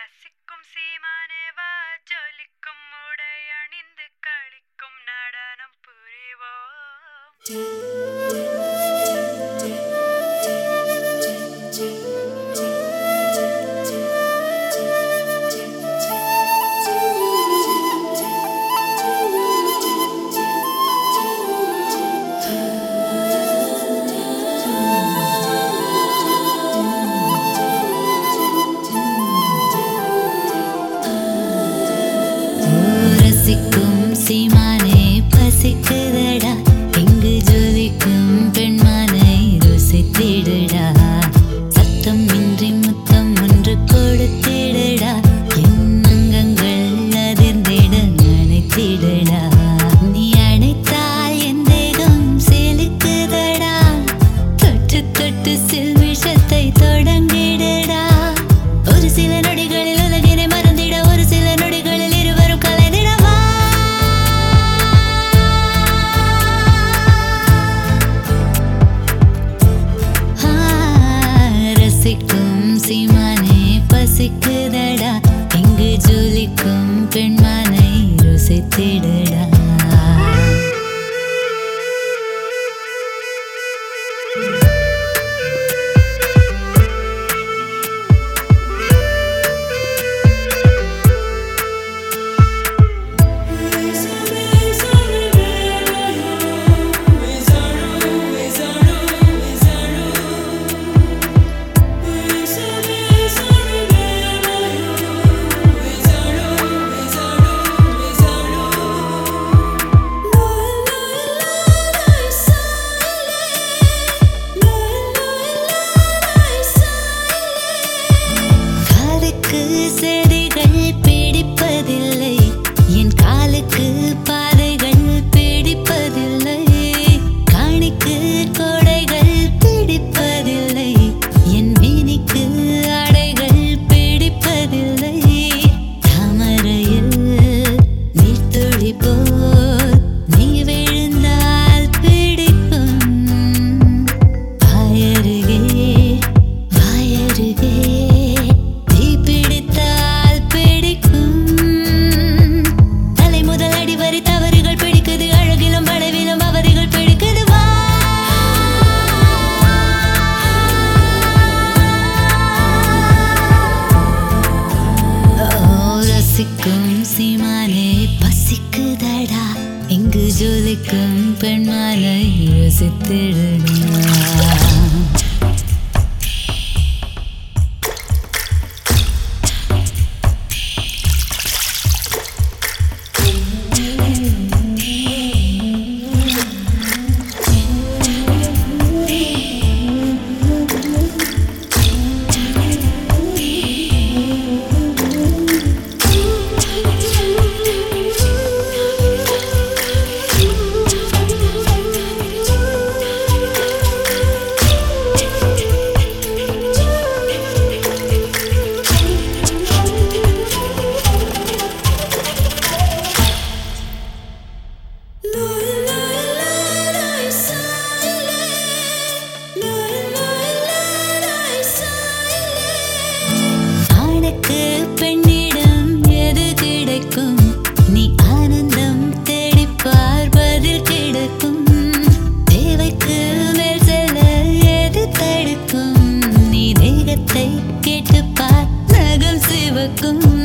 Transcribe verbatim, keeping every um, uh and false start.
பசிக்கும் சீமானேவா ஜொலிக்கும் உடை அணிந்து களிக்கும் நடனம் புரிவோம். ரசிக்கும் சீமானே பசிக்குதடா, இங்கு ஜொலிக்கும் பெண்மானை ருசித்திடுடா. சத்தம் இன்றி முத்தம் ஒன்று கொடுத்திடுடா, என் அங்கங்கள் அதிர்ந்திட நினைத்திடுடா. நீ அணைத்தால் என் தேகம் செலுக்குதடா, தொட்டு தொட்டு சில்விஷத்தை தொடங்கிடுடா. ஒரு சில நொடிகளில் உலகினை மறந்திட, ஒரு சில நொடிகளில் இருவரும் கலைந்திடவா. ரசிக்கும் சீமானே பசிக்குதடா, இங்கு ஜொலிக்கும் பெண்மானை ருசித்திடுடா. செடிகள் பிடிப்பதில்லை, என் காலுக்கு பாதைகள் பிடிப்பதில்லை. காணிக்கு கோடைகள் பிடிப்பதில்லை, என் மேனிக்கு ஆடைகள் பிடிப்பதில்லை. தாமரையில் நீர்த்துளி போல் நீ விழுந்தால் பிடிக்கும். வாயருகே வாயருகே பிடித்தால் பிடிக்கும். தலை முதல் அடி வரை தவறுகள் பிடிக்குது, அழகிலும் வளைவிலும் அவர்கள் பிடிக்குது. வா ரசிக்கும் சீமானே பசிக்குதடா, இங்கு ஜொலிக்கும் பெண்மானை யோசித்திடுடா. பெண்ணிடம் எது கிடைக்கும், நீ ஆனந்தம் தேடிப்பார் பதில் கிடைக்கும். தேவைக்கு மேல் செல்ல எது தடுக்கும், நீ தேகத்தை கேட்டுப்பார் நகம் சிவக்கும்.